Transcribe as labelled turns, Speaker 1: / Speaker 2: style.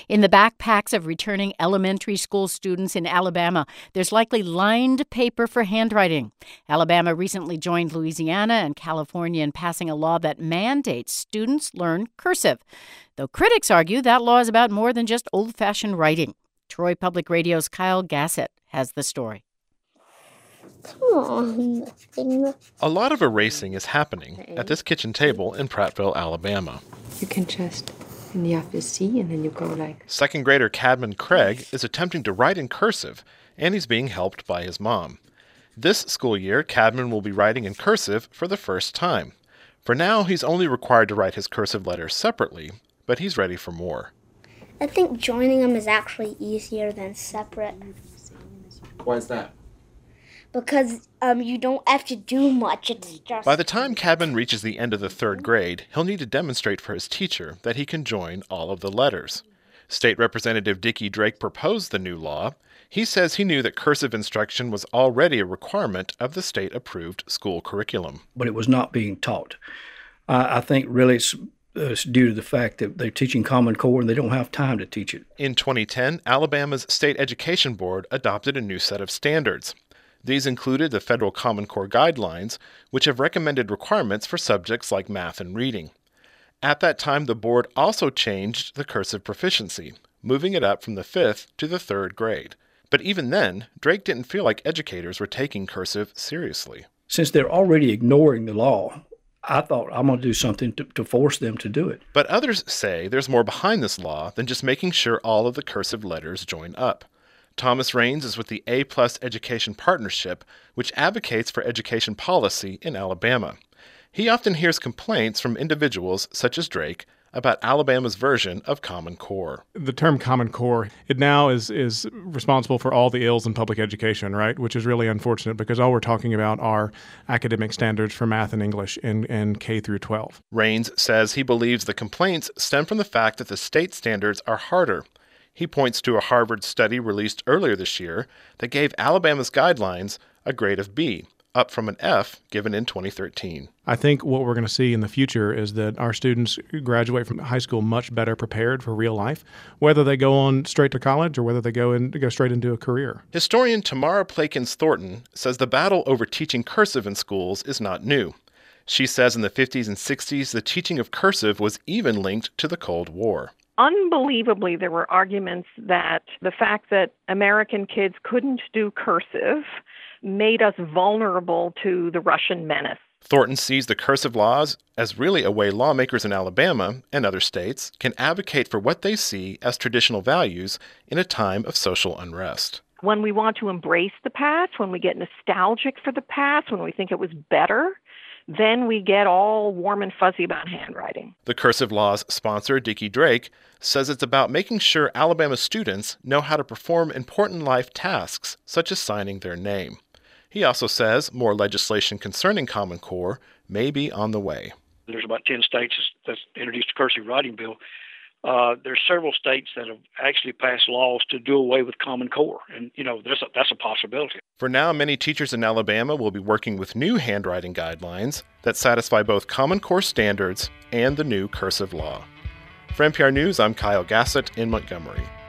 Speaker 1: In the backpacks of returning elementary school students in Alabama, there's likely lined paper for handwriting. Alabama recently joined Louisiana and California in passing a law that mandates students learn cursive, though critics argue that law is about more than just old-fashioned writing. Troy Public Radio's Kyle Gassett has the story.
Speaker 2: Come on.
Speaker 3: A lot of erasing is happening at this kitchen table in Prattville, Alabama.
Speaker 4: You can just, and you have to see, and then you go like...
Speaker 3: Second grader Cadman Craig is attempting to write in cursive, and he's being helped by his mom. This school year, Cadman will be writing in cursive for the first time. For now, he's only required to write his cursive letters separately, but he's ready for more.
Speaker 2: I think joining them is actually easier than separate.
Speaker 5: Why is that?
Speaker 2: Because you don't have to do much. It's just...
Speaker 3: By the time Cadman reaches the end of the third grade, he'll need to demonstrate for his teacher that he can join all of the letters. State Representative Dickie Drake proposed the new law. He says he knew that cursive instruction was already a requirement of the state-approved school curriculum.
Speaker 6: But it was not being taught. I think really it's due to the fact that they're teaching Common Core and they don't have time to teach it.
Speaker 3: In 2010, Alabama's State Education Board adopted a new set of standards. These included the Federal Common Core Guidelines, which have recommended requirements for subjects like math and reading. At that time, the board also changed the cursive proficiency, moving it up from the 5th to the 3rd grade. But even then, Drake didn't feel like educators were taking cursive seriously.
Speaker 6: Since they're already ignoring the law, I thought I'm going to do something to force them to do it.
Speaker 3: But others say there's more behind this law than just making sure all of the cursive letters join up. Thomas Raines is with the A+ Education Partnership, which advocates for education policy in Alabama. He often hears complaints from individuals such as Drake about Alabama's version of Common Core.
Speaker 7: The term Common Core, it now is responsible for all the ills in public education, right? Which is really unfortunate because all we're talking about are academic standards for math and English in K through 12.
Speaker 3: Raines says he believes the complaints stem from the fact that the state standards are harder. He points to a Harvard study released earlier this year that gave Alabama's guidelines a grade of B, up from an F given in 2013.
Speaker 7: I think what we're going to see in the future is that our students graduate from high school much better prepared for real life, whether they go on straight to college or whether they go straight into a career.
Speaker 3: Historian Tamara Plakins Thornton says the battle over teaching cursive in schools is not new. She says in the 50s and 60s, the teaching of cursive was even linked to the Cold War.
Speaker 8: Unbelievably, there were arguments that the fact that American kids couldn't do cursive made us vulnerable to the Russian menace.
Speaker 3: Thornton sees the cursive laws as really a way lawmakers in Alabama and other states can advocate for what they see as traditional values in a time of social unrest.
Speaker 8: When we want to embrace the past, when we get nostalgic for the past, when we think it was better, then we get all warm and fuzzy about handwriting.
Speaker 3: The cursive law's sponsor, Dickie Drake, says it's about making sure Alabama students know how to perform important life tasks, such as signing their name. He also says more legislation concerning Common Core may be on the way.
Speaker 9: There's about 10 states that's introduced a cursive writing bill. There's several states that have actually passed laws to do away with Common Core, and that's a possibility.
Speaker 3: For now, many teachers in Alabama will be working with new handwriting guidelines that satisfy both Common Core standards and the new cursive law. For NPR News, I'm Kyle Gassett in Montgomery.